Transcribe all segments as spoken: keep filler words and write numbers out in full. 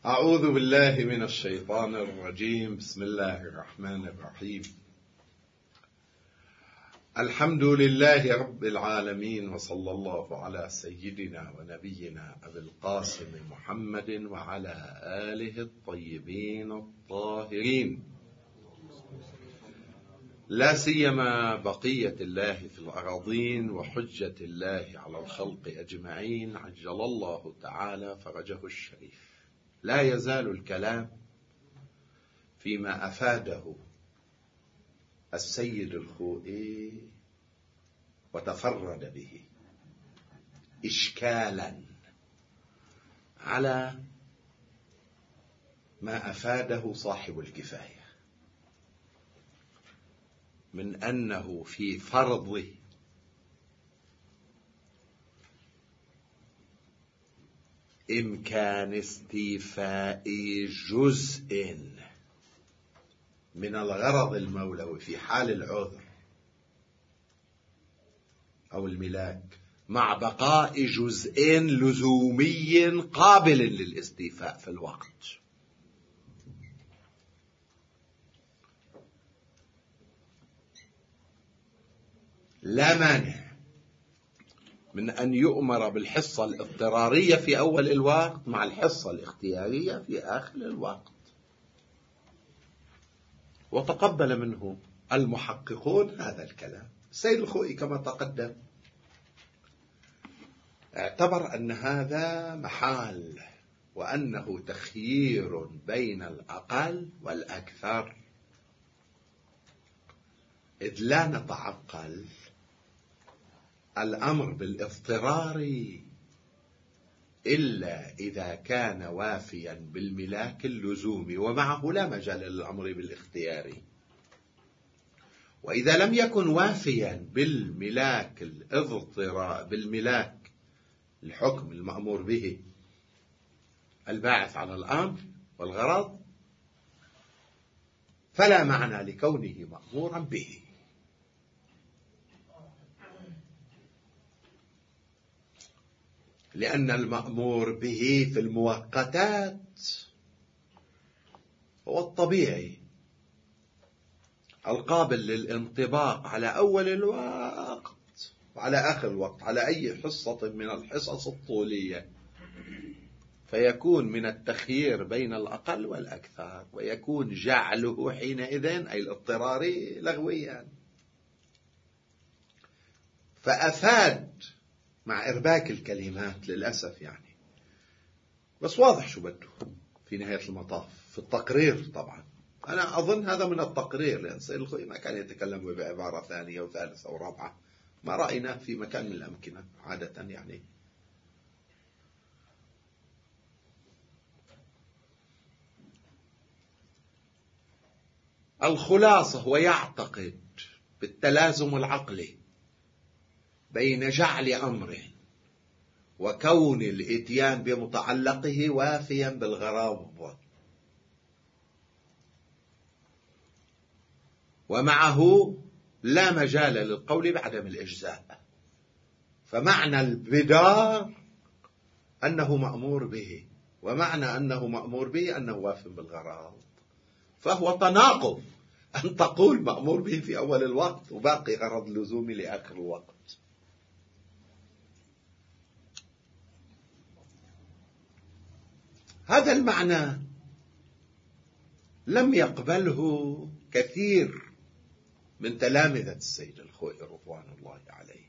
أعوذ بالله من الشيطان الرجيم. بسم الله الرحمن الرحيم. الحمد لله رب العالمين، وصلى الله على سيدنا ونبينا أبي القاسم محمد وعلى آله الطيبين الطاهرين، لا سيما بقية الله في الأراضين وحجة الله على الخلق أجمعين، عجل الله تعالى فرجه الشريف. لا يزال الكلام فيما أفاده السيد الخوئي وتفرد به إشكالا على ما أفاده صاحب الكفاية من أنه في فرضه إمكان استيفاء جزء من الغرض المولوي في حال العذر أو الملاك، مع بقاء جزء لزومي قابل للاستيفاء في الوقت. لا مانع من أن يؤمر بالحصة الاضطرارية في أول الوقت مع الحصة الاختيارية في آخر الوقت. وتقبل منه المحققون هذا الكلام. السيد الخوئي كما تقدم اعتبر أن هذا محال، وأنه تخيير بين الأقل والأكثر، إذ لا نتعقل الأمر بالاضطرار إلا إذا كان وافيا بالملاك اللزومي، ومعه لا مجال للأمر بالاختيار. وإذا لم يكن وافيا بالملاك الاضطرار بالملاك الحكم المأمور به الباعث على الأمر والغرض، فلا معنى لكونه مأمورا به. لأن المأمور به في المؤقتات هو الطبيعي القابل للانطباق على أول الوقت وعلى آخر الوقت، على أي حصة من الحصص الطولية، فيكون من التخيير بين الأقل والأكثر، ويكون جعله حينئذ أي الاضطراري لغويا. فأفاد مع إرباك الكلمات للأسف يعني، بس واضح شو بده في نهاية المطاف في التقرير. طبعا أنا أظن هذا من التقرير، لأن سيد الخوئي ما كان يتكلم بعبارة ثانية وثالثة أو رابعة، ما رأيناه في مكان من الأمكنة عادة يعني. الخلاصة هو يعتقد بالتلازم العقلي بين جعل أمر وكون الإتيان بمتعلقه وافيا بالغرض، ومعه لا مجال للقول بعدم الإجزاء. فمعنى البدار أنه مأمور به، ومعنى أنه مأمور به أنه واف بالغرض. فهو تناقض أن تقول مأمور به في أول الوقت وباقي غرض لزومي لآخر الوقت. هذا المعنى لم يقبله كثير من تلامذة السيد الخوئي رضوان الله عليه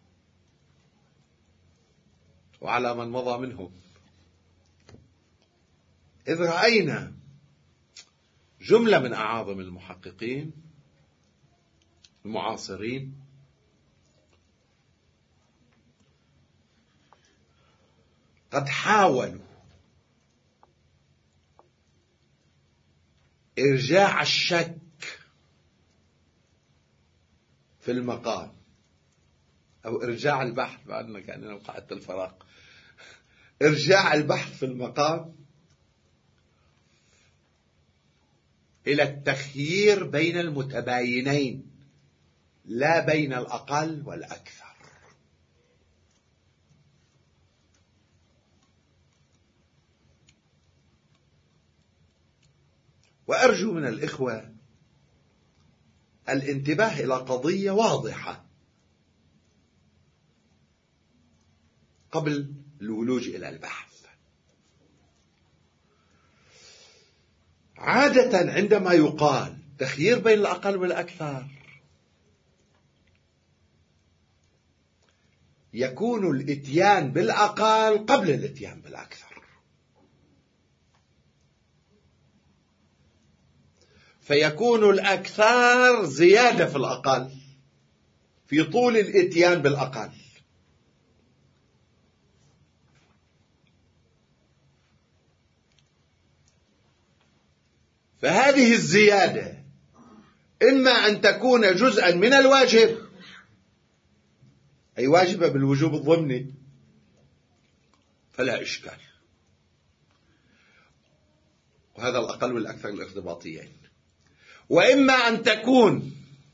وعلى من مضى منهم، إذ رأينا جملة من أعاظم المحققين المعاصرين قد حاولوا إرجاع الشك في المقام، أو إرجاع البحث، بعدنا كأننا وقعت الفراغ، إرجاع البحث في المقام إلى التخيير بين المتباينين لا بين الأقل والأكثر. وأرجو من الإخوة الانتباه إلى قضية واضحة قبل الولوج إلى البحث. عادة عندما يقال تخيير بين الأقل والأكثر يكون الإتيان بالأقل قبل الإتيان بالأكثر، فيكون الأكثر زيادة في الأقل في طول الإتيان بالأقل. فهذه الزيادة إما أن تكون جزءا من الواجب، أي واجبة بالوجوب الضمني فلا إشكال، وهذا الأقل والأكثر الارتباطيين، وإما أن تكون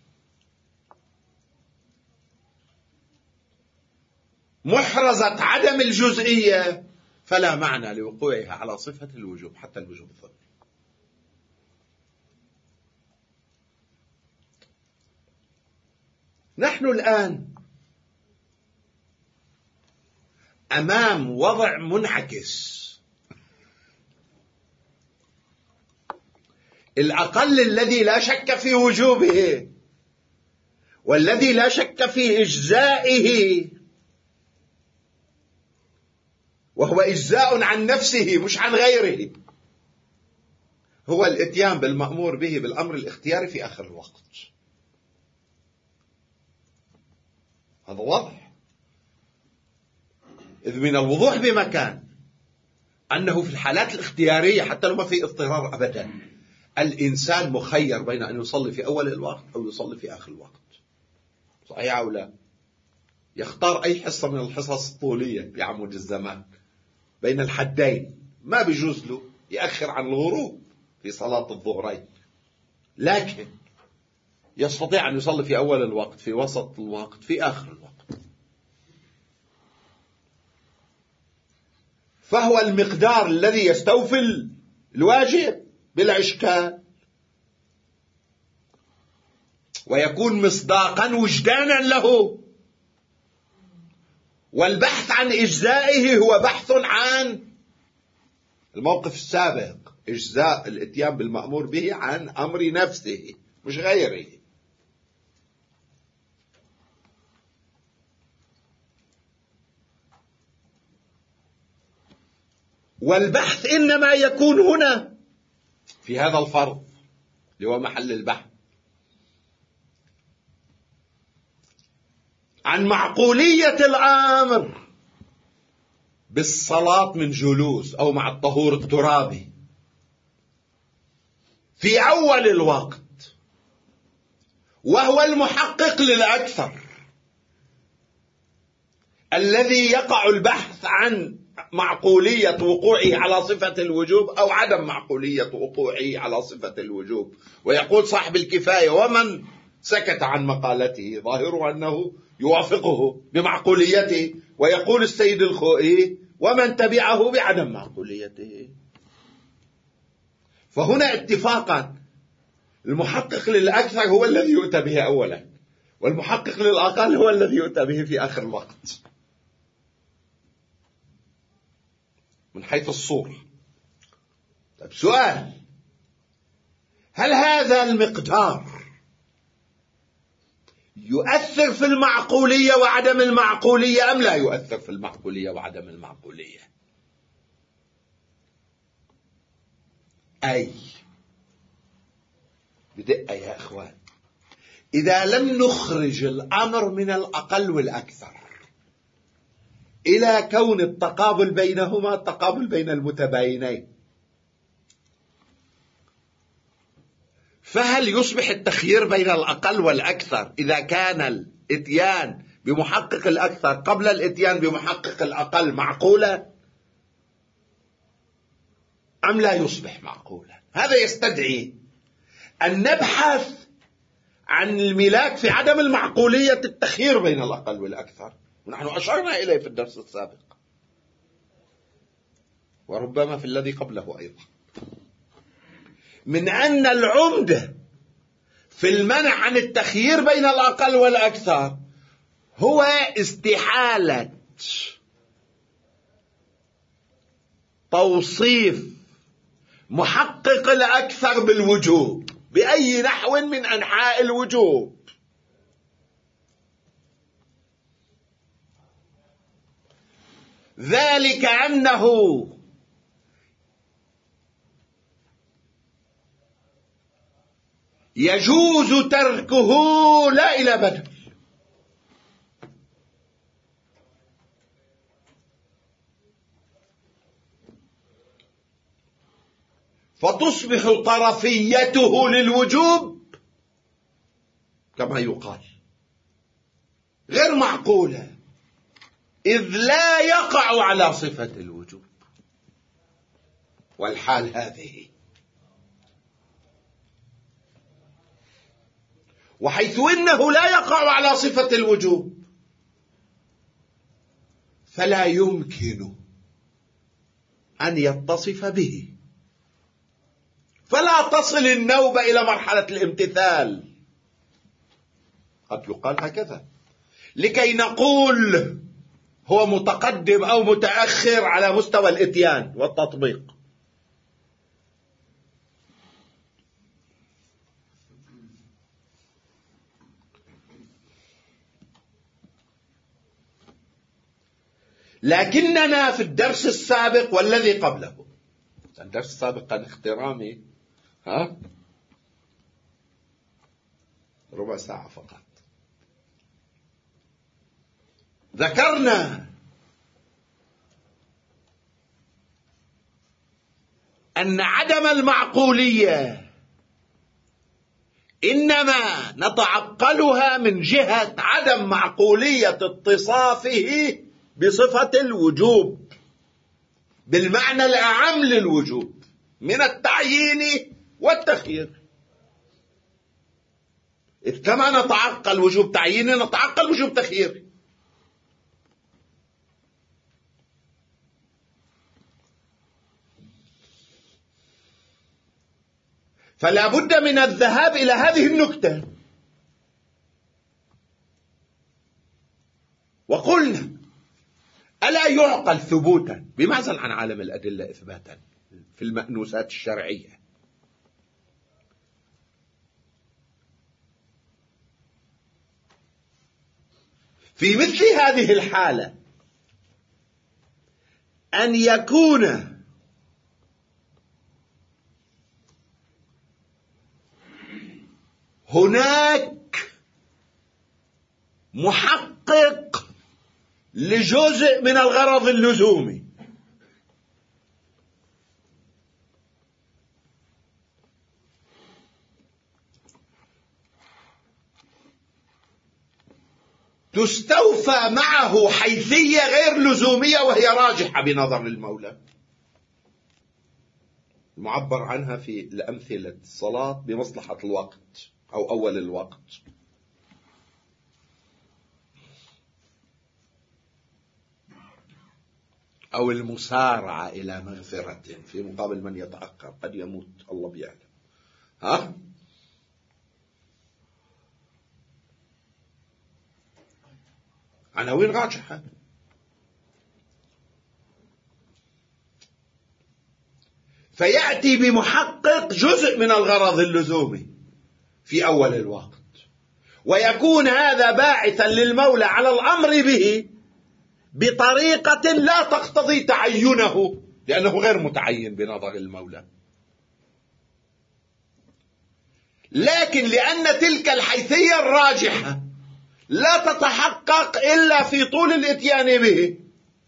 محرزة عدم الجزئية فلا معنى لوقوعها على صفة الوجوب حتى الوجوب الضمني. نحن الآن أمام وضع منعكس، الأقل الذي لا شك في وجوبه والذي لا شك في إجزائه، وهو إجزاء عن نفسه مش عن غيره، هو الإتيان بالمأمور به بالأمر الاختياري في آخر الوقت. هذا واضح، إذ من الوضوح بمكان أنه في الحالات الاختيارية حتى لو ما في اضطرار أبدا الإنسان مخير بين أن يصلي في أول الوقت أو يصلي في آخر الوقت، صحيح أو لا؟ يختار أي حصة من الحصص الطولية بعمود الزمان بين الحدين، ما بيجوز له يأخر عن الغروب في صلاة الظهرين، لكن يستطيع أن يصلي في أول الوقت، في وسط الوقت، في آخر الوقت. فهو المقدار الذي يستوفي الواجب بلا إشكال، ويكون مصداقا وجدانا له، والبحث عن إجزائه هو بحث عن الموقف السابق، إجزاء الإتيان بالمأمور به عن أمر نفسه مش غيره. والبحث إنما يكون هنا في هذا الفرض اللي هو محل البحث عن معقولية الأمر بالصلاة من جلوس أو مع الطهور الترابي في أول الوقت، وهو المحقق للأكثر الذي يقع البحث عن معقولية وقوعه على صفة الوجوب أو عدم معقولية وقوعه على صفة الوجوب. ويقول صاحب الكفاية: ومن سكت عن مقالته ظاهره أنه يوافقه بمعقوليته. ويقول السيد الخوئي: ومن تبعه بعدم معقوليته. فهنا اتفاقا المحقق للأكثر هو الذي يؤتى به أولا، والمحقق للأقل هو الذي يؤتى به في آخر الوقت من حيث الصورة. طيب سؤال: هل هذا المقدار يؤثر في المعقولية وعدم المعقولية أم لا يؤثر في المعقولية وعدم المعقولية؟ أي بدقة يا إخوان، إذا لم نخرج الأمر من الأقل والأكثر إلى كون التقابل بينهما التقابل بين المتباينين، فهل يصبح التخيير بين الأقل والأكثر إذا كان الإتيان بمحقق الأكثر قبل الإتيان بمحقق الأقل معقولا أم لا يصبح معقولا؟ هذا يستدعي أن نبحث عن الملاك في عدم المعقولية التخيير بين الأقل والأكثر، ونحن أشرنا إليه في الدرس السابق وربما في الذي قبله أيضا. من أن العمدة في المنع عن التخيير بين الأقل والأكثر هو استحالة توصيف محقق الأكثر بالوجوب بأي نحو من أنحاء الوجوب. ذلك أنه يجوز تركه لا إلى بدل، فتصبح طرفيته للوجوب كما يقال غير معقولة، إذ لا يقع على صفة الوجوب. والحال هذه، وحيث إنه لا يقع على صفة الوجوب فلا يمكن أن يتصف به، فلا تصل النوبة إلى مرحلة الامتثال. قد يقال هكذا لكي نقول هو متقدم أو متأخر على مستوى الإتيان والتطبيق. لكننا في الدرس السابق والذي قبله، الدرس السابق كان اخترامي ها ربع ساعة فقط، ذكرنا أن عدم المعقولية إنما نتعقلها من جهة عدم معقولية اتصافه بصفة الوجوب بالمعنى الأعم للوجوب من التعيين والتخيير. إذ كما نتعقل وجوب تعيين نتعقل وجوب تخيير. فلا بد من الذهاب إلى هذه النكتة. وقلنا ألا يعقل ثبوتا بمعزل عن عالم الأدلة إثباتا في المأنوسات الشرعية في مثل هذه الحالة أن يكون هناك محقق لجزء من الغرض اللزومي، تستوفى معه حيثية غير لزومية وهي راجحة بنظر المولى، المعبر عنها في الأمثلة الصلاة بمصلحة الوقت أو أول الوقت، أو المسارعة إلى مغفرة في مقابل من يتأخر قد يموت الله بيعلم. ها عناوين راجحة. فيأتي بمحقق جزء من الغرض اللزومي في أول الوقت، ويكون هذا باعثا للمولى على الأمر به بطريقة لا تقتضي تعينه لأنه غير متعين بنظر المولى، لكن لأن تلك الحيثية الراجحة لا تتحقق إلا في طول الإتيان به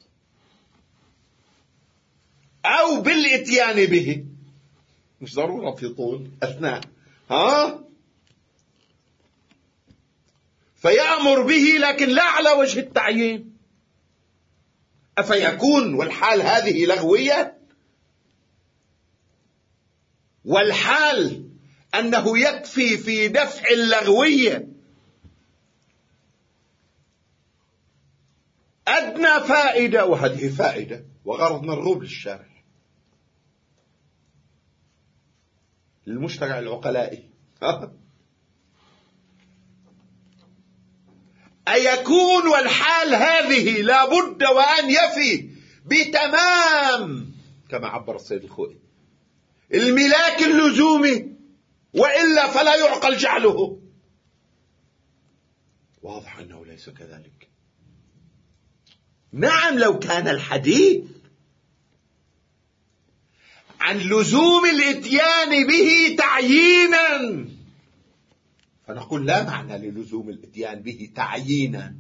أو بالإتيان به، مش ضرورة في طول أثناء، ها فيأمر به لكن لا على وجه التعيين. أفيكون والحال هذه لغوية، والحال أنه يكفي في دفع اللغوية أدنى فائدة، وهذه فائدة وغرض مرغوب للشارع. للمجتمع العقلائي. أيكون والحال هذه لابد وأن يفي بتمام كما عبر السيد الخوئي الملاك اللزومي، وإلا فلا يعقل جعله. واضح أنه ليس كذلك. نعم، لو كان الحديث عن لزوم الإتيان به تعيينا فنقول لا معنى للزوم الإتيان به تعيينا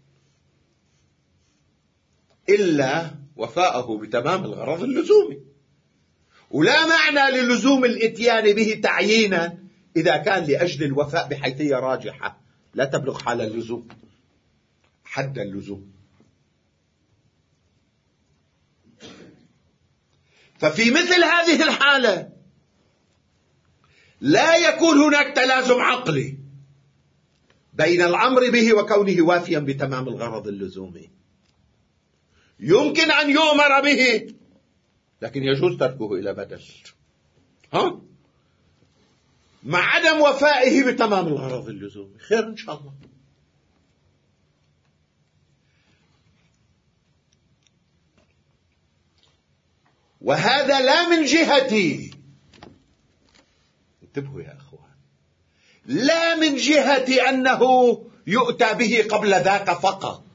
إلا وفاءه بتمام الغرض اللزومي، ولا معنى للزوم الإتيان به تعيينا إذا كان لأجل الوفاء بحيثية راجحة لا تبلغ حال اللزوم حد اللزوم. ففي مثل هذه الحالة لا يكون هناك تلازم عقلي بين الأمر به وكونه وافيا بتمام الغرض اللزومي. يمكن أن يؤمر به لكن يجوز تركه إلى بدل، ها؟ مع عدم وفائه بتمام الغرض اللزومي. خير إن شاء الله. وهذا لا من جهتي، انتبهوا يا أخوان، لا من جهة أنه يؤتى به قبل ذاك فقط،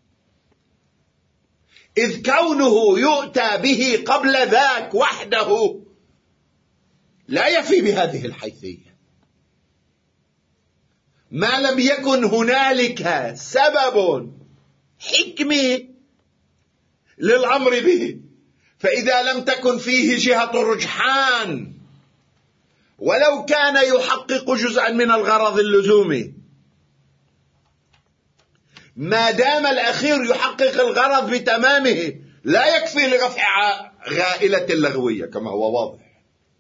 إذ كونه يؤتى به قبل ذاك وحده لا يفي بهذه الحيثية ما لم يكن هنالك سبب حكمي للأمر به. فإذا لم تكن فيه جهة الرجحان ولو كان يحقق جزءا من الغرض اللزومي، ما دام الأخير يحقق الغرض بتمامه لا يكفي لرفع غائلة اللغوية كما هو واضح،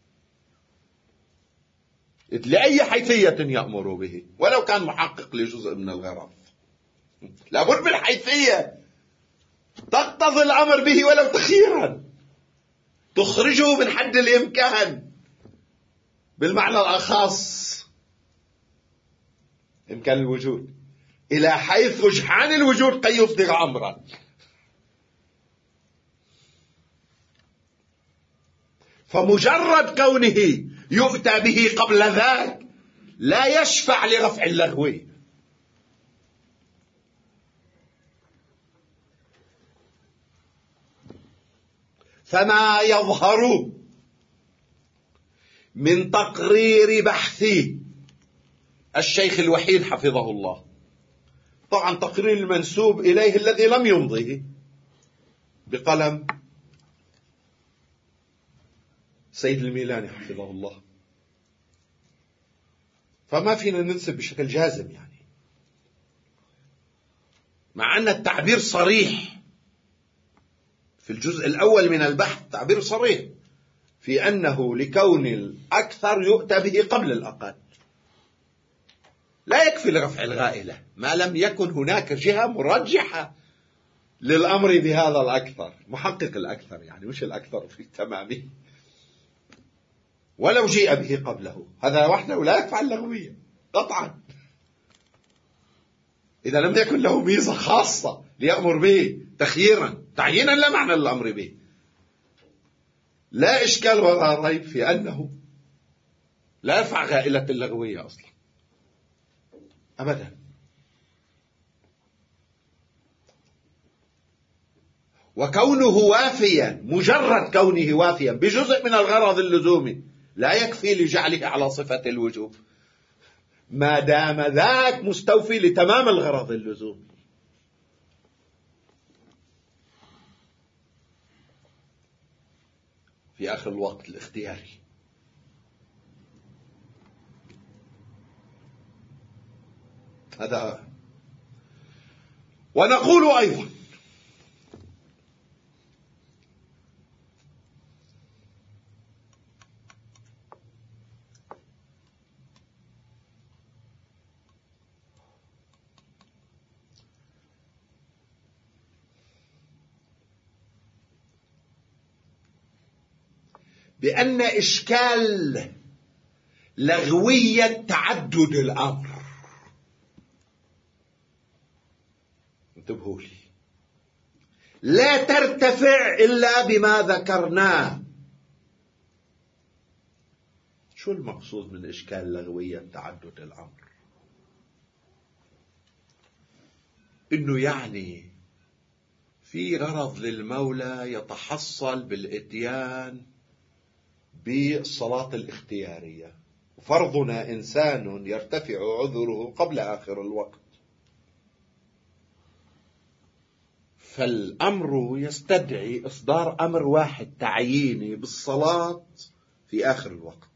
إذ لأي حيثية يأمر به ولو كان محقق لجزء من الغرض. لابد من حيثية تقتضي الأمر به ولو تخييرا، تخرجه من حد الإمكان بالمعنى الأخص إمكان الوجود إلى حيث رجحان الوجود قد يصدر أمرا. فمجرد كونه يؤتى به قبل ذاك لا يشفع لرفع اللغو. فما يظهر من تقرير بحثي الشيخ الوحيد حفظه الله، طبعا تقرير المنسوب إليه الذي لم يمضه بقلم سيد الميلاني حفظه الله، فما فينا ننسب بشكل جازم يعني، مع أن التعبير صريح في الجزء الأول من البحث، تعبير صريح في أنه لكون الأكثر يؤتى به قبل الأقل لا يكفي لرفع الغائلة ما لم يكن هناك جهة مرجحة للأمر بهذا الأكثر، محقق الأكثر يعني مش الأكثر في تمامه، ولو جيء به قبله هذا وحده لا يكفي اللغوية قطعا إذا لم يكن له ميزة خاصة ليأمر به تخييرا تعيينا لا معنى للأمر به. لا إشكال ولا ريب في أنه لا يرفع غائلة اللغوية أصلا أبدا. وكونه وافيا، مجرد كونه وافيا بجزء من الغرض اللزومي لا يكفي لجعله على صفة الوجوب ما دام ذاك مستوفي لتمام الغرض اللزومي. في آخر الوقت الاختياري هذا. ونقول أيضا بأن إشكال لغوية تعدد الأمر. انتبهوا لي، لا ترتفع إلا بما ذكرناه. شو المقصود من إشكال لغوية تعدد الأمر؟ إنه يعني في غرض للمولى يتحصل بالإتيان بالصلاة الاختيارية، فرضنا إنسان يرتفع عذره قبل آخر الوقت، فالأمر يستدعي إصدار أمر واحد تعييني بالصلاة في آخر الوقت.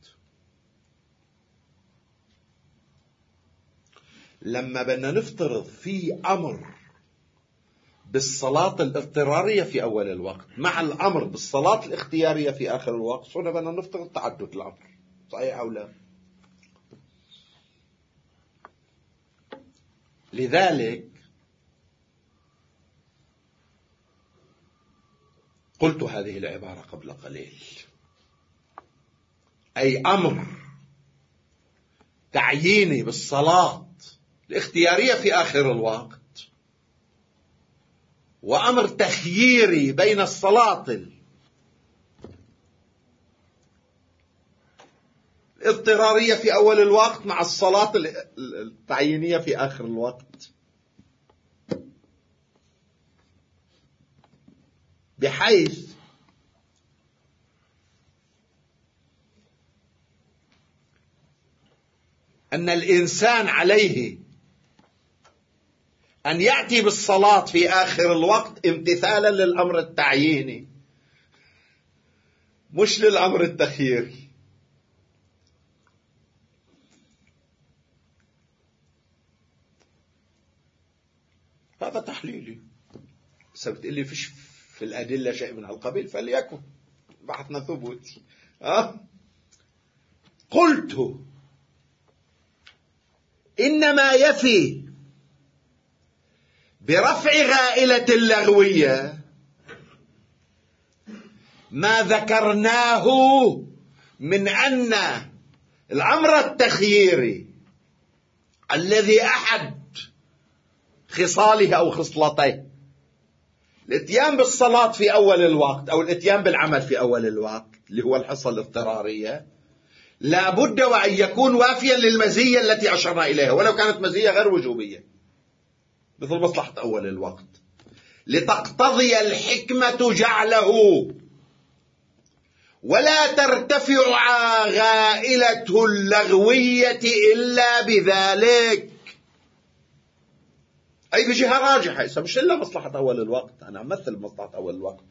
لما بدنا نفترض في أمر بالصلاة الاضطرارية في أول الوقت مع الأمر بالصلاة الاختيارية في آخر الوقت، صرنا بدنا نفترض تعدد الأمر. صحيح أو لا؟ لذلك قلت هذه العبارة قبل قليل، أي أمر تعييني بالصلاة الاختيارية في آخر الوقت، وأمر تخييري بين الصلاة الاضطرارية في أول الوقت مع الصلاة التعيينية في آخر الوقت، بحيث أن الإنسان عليه أن يأتي بالصلاة في آخر الوقت امتثالا للأمر التعييني مش للأمر التخييري. هذا تحليلي. بس بتقول لي فيش في الأدلة شيء من هالقبيل، فليكن بحثنا ثبوتي. أه؟ قلت إنما يفي برفع غائلة اللغوية ما ذكرناه من أن الأمر التخييري الذي أحد خصاله أو خصلتيه الاتيان بالصلاة في أول الوقت أو الاتيان بالعمل في أول الوقت اللي هو الحصة الاضطرارية، لا بد وأن يكون وافيا للمزية التي أشرنا إليها، ولو كانت مزية غير وجوبية مثل مصلحة أول الوقت، لتقتضي الحكمة جعله، ولا ترتفع غائلته اللغوية إلا بذلك، أي بجهة راجحة. إذا مش إلا مصلحة أول الوقت، أنا أمثل مصلحة أول الوقت.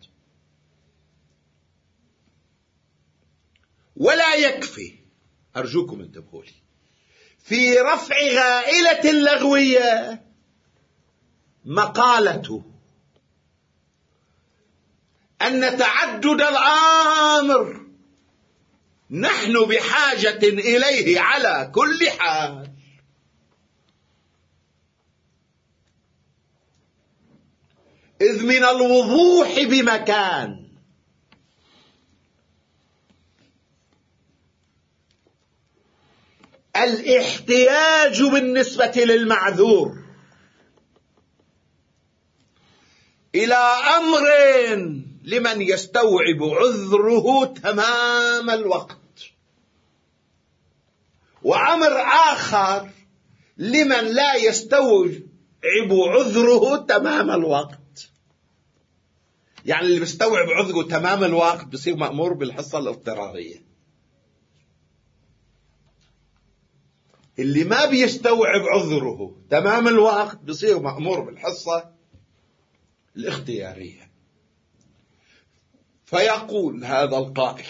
ولا يكفي، أرجوكم انتبهوا لي، في رفع غائلة اللغوية مقالته أن تعدد الأمر نحن بحاجة إليه على كل حال، إذ من الوضوح بمكان الاحتياج بالنسبة للمعذور إلى أمر لمن يستوعب عذره تمام الوقت، وأمر آخر لمن لا يستوعب عذره تمام الوقت. يعني اللي بيستوعب عذره تمام الوقت بصير مأمور بالحصة الاضطرارية، اللي ما بيستوعب عذره تمام الوقت بصير مأمور بالحصة الاختيارية. فيقول هذا القائل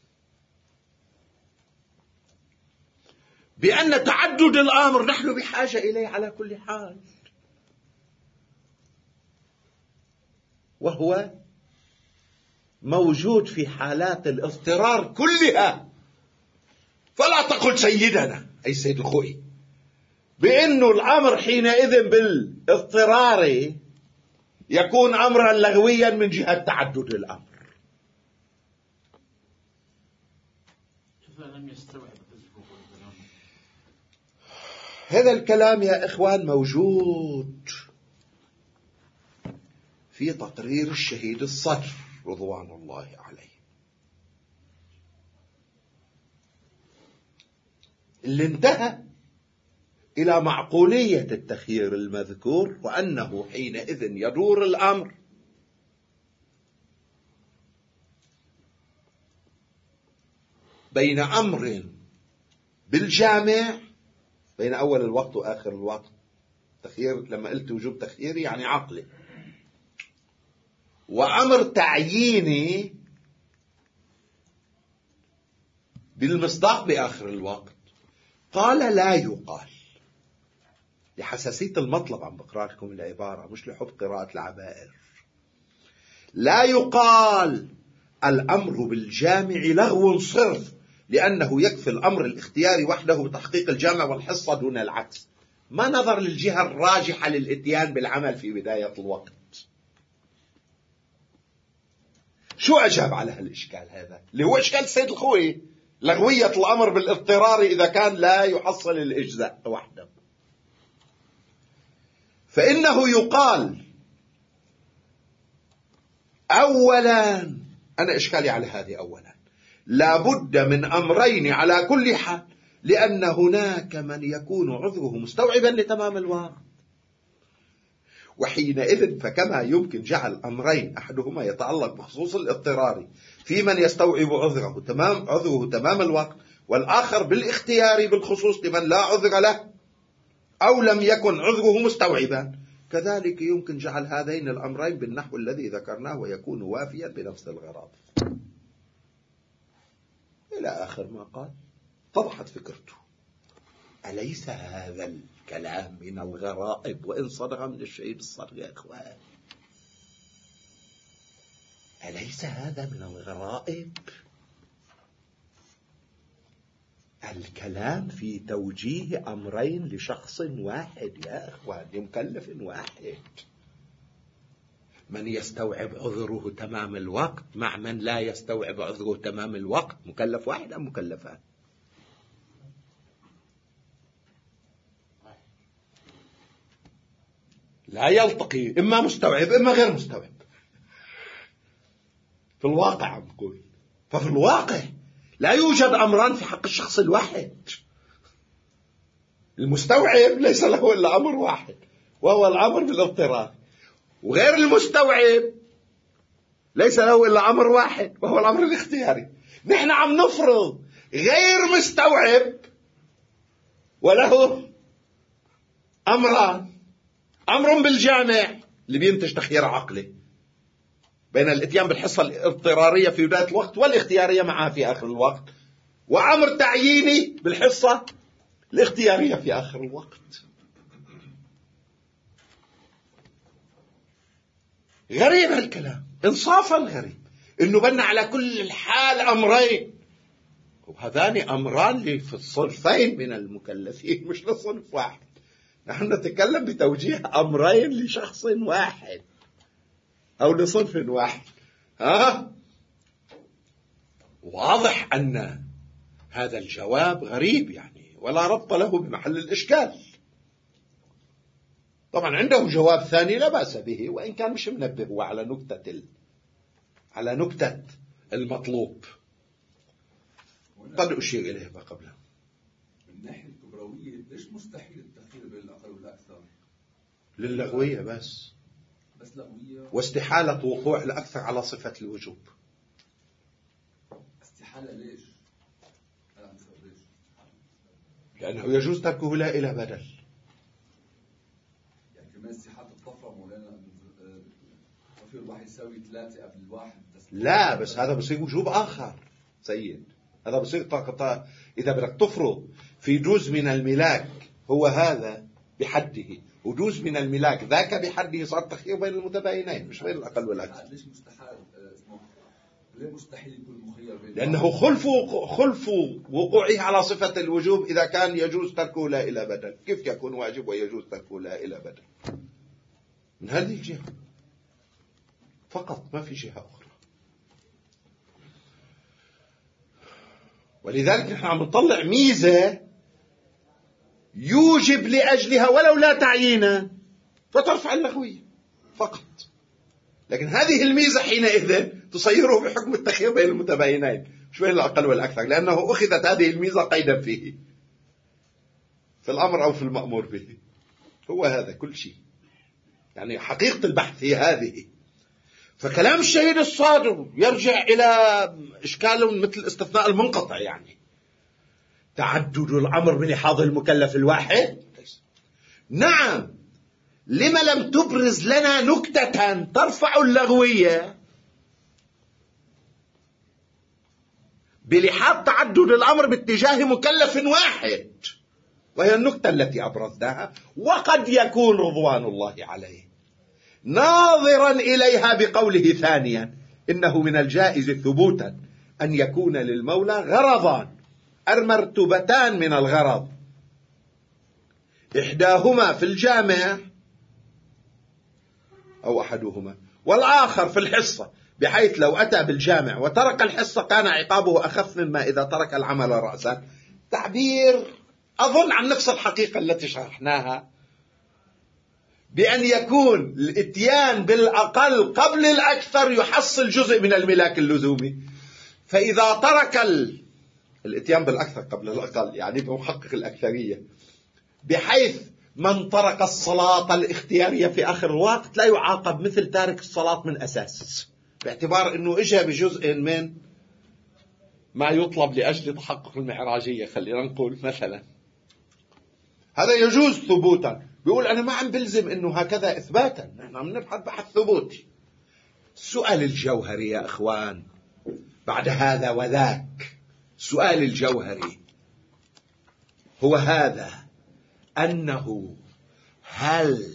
بأن تعدد الأمر نحن بحاجة إليه على كل حال، وهو موجود في حالات الاضطرار كلها. فلا تقل سيدنا أي سيد الخوي بأنه الأمر حينئذ بالاضطرار يكون أمرا لغويا من جهة تعدد الأمر. هذا الكلام يا إخوان موجود في تقرير الشهيد الصدر رضوان الله عليه، اللي انتهى إلى معقولية التخيير المذكور، وأنه حينئذ يدور الأمر بين أمر بالجامع بين أول الوقت وآخر الوقت. تخيير لما قلت وجوب تخييري يعني عقلي، وأمر تعييني بالمصداق بآخر الوقت. قال لا يقال، لحساسية المطلب عم بقرأ لكم العبارة مش لحب قراءة العبائر، لا يقال الأمر بالجامع لغو صرف، لأنه يكفي الأمر الاختياري وحده بتحقيق الجامع والحصة دون العكس. ما نظر للجهة الراجحة للإتيان بالعمل في بداية الوقت. شو أجاب على هالإشكال هذا اللي هو إشكال السيد الخوئي، لغوية الأمر بالاضطرار إذا كان لا يحصل الإجزاء وحده؟ فإنه يقال أولا، أنا إشكالي على هذه أولا، لا بد من أمرين على كل حال، لأن هناك من يكون عذره مستوعبا لتمام الوقت، وحينئذ فكما يمكن جعل أمرين أحدهما يتعلق بخصوص الاضطرار في من يستوعب عذره تمام عذره تمام الوقت، والآخر بالاختيار بالخصوص لمن لا عذر له أو لم يكن عذره مستوعبا، كذلك يمكن جعل هذين الأمرين بالنحو الذي ذكرناه ويكون وافيا بنفس الغرض. إلى آخر ما قال طرحت فكرته. أليس هذا الكلام من الغرائب وإن صدر من الشهيد الصدر يا إخوان؟ أليس هذا من الغرائب؟ الكلام في توجيه أمرين لشخص واحد يا إخوان، لمكلف واحد، من يستوعب عذره تمام الوقت مع من لا يستوعب عذره تمام الوقت، مكلف واحد أم مكلفان؟ لا يلتقي، إما مستوعب إما غير مستوعب في الواقع عم بقول. ففي الواقع لا يوجد أمران في حق الشخص الواحد. المستوعب ليس له إلا أمر واحد وهو الأمر بالاضطرار، وغير المستوعب ليس له إلا أمر واحد وهو الأمر الاختياري. نحن عم نفرض غير مستوعب وله أمران، أمر بالجامع اللي بينتج تخيير عقلي بين الاتيان بالحصة الاضطرارية في بداية الوقت والاختيارية معها في آخر الوقت، وأمر تعييني بالحصة الاختيارية في آخر الوقت. غريب هالكلام، إنصافا غريب، إنه بنى على كل الحال أمرين، وهذان أمران في الصنفين من المكلفين مش لصنف واحد. نحن نتكلم بتوجيه أمرين لشخص واحد أو لصنف واحد. ها؟ واضح أن هذا الجواب غريب يعني، ولا ربط له بمحل الإشكال. طبعا عنده جواب ثاني لا بأس به، وإن كان مش منبه هو على نكتة ال... على نكتة المطلوب قد أشير إليه ما قبله. من ناحية الكبروية ليش مستحيل التخيير بين الأقل والأكثر؟ للغوية بس، بس لغوية، واستحالة وقوع الأكثر على صفة الوجوب. استحالة ليش؟ ليش؟ لأنه يجوز تركه لا إلى بدل. يعني كمان استحالة الطفرة مولانا الطفير الواحد يساوي ثلاثة قبل الواحد. لا بس هذا بصير وجوب آخر سيد، هذا بصير طاقة. إذا بدك تفرض في جزء من الملاك هو هذا بحده وجزء من الملاك ذاك بحده، صار تخيير بين المتباينين مش بين الأقل والأكثر. ليش مستحيل؟ ليه مستحيل يكون مخير بين؟ لأنه خلف خلف وقوعه على صفة الوجوب إذا كان يجوز تركه لا إلى بدل، كيف يكون واجب ويجوز تركه لا إلى بدل؟ من هذه الجهة فقط، ما في جهة أخرى. ولذلك نحن عم نطلع ميزة يوجب لأجلها ولو لا تعيينا فترفع اللغوية فقط. لكن هذه الميزة حينئذ تصيره بحكم التخيير بين المتباينين مش بين الأقل والأكثر، لأنه أخذت هذه الميزة قيدا فيه في الأمر أو في المأمور به. هو هذا كل شيء، يعني حقيقة البحث هي هذه. فكلام الشهيد الصادق يرجع إلى إشكال مثل استثناء المنقطع، يعني تعدد الأمر بلحاظ المكلف الواحد. نعم، لما لم تبرز لنا نكتة ترفع اللغوية بلحاظ تعدد الأمر باتجاه مكلف واحد، وهي النكتة التي أبرزناها، وقد يكون رضوان الله عليه ناظرا إليها بقوله ثانيا إنه من الجائز ثبوتا أن يكون للمولى غرضان، المرتبتان من الغرض، إحداهما في الجامع أو أحدهما والآخر في الحصة، بحيث لو أتى بالجامع وترك الحصة كان عقابه أخف مما إذا ترك العمل رأسا. تعبير أظن عن نفس الحقيقة التي شرحناها، بأن يكون الاتيان بالأقل قبل الأكثر يحصل جزء من الملاك اللزومي. فإذا ترك ال... الاتيان بالأكثر قبل الأقل يعني بمحقق الأكثرية، بحيث من ترك الصلاة الاختيارية في آخر الوقت لا يعاقب مثل تارك الصلاة من أساس، باعتبار أنه إجا بجزء من ما يطلب لأجل تحقق المعراجية. خلينا نقول مثلا هذا يجوز ثبوتا، بيقول أنا ما عم بلزم أنه هكذا إثباتا، نحن عم نبحث بحث ثبوتي. السؤال الجوهري يا أخوان بعد هذا وذاك، السؤال الجوهري هو هذا، أنه هل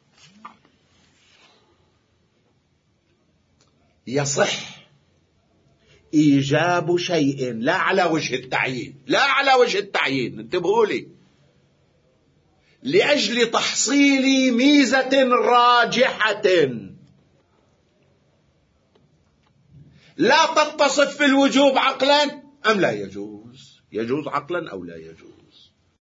يصح إيجاب شيء لا على وجه التعيين، لا على وجه التعيين، انتبهوا لي، لأجل تحصيل ميزة راجحة لا تتصف في الوجوب عقلا أم لا يجوز؟ يجوز عقلا أو لا يجوز؟